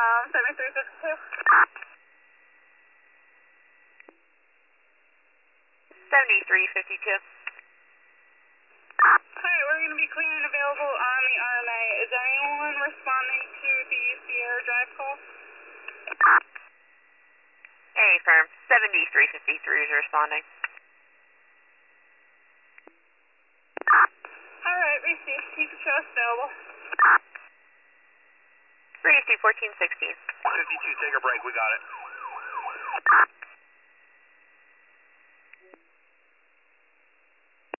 7352. 7352. Alright, we're going to be clean and available on the RMA. Is anyone responding to the Sierra Drive call? Hey, firm. 7353 is responding. Alright, received. You can show us available. Radius 1416. 52, take a break, we got it.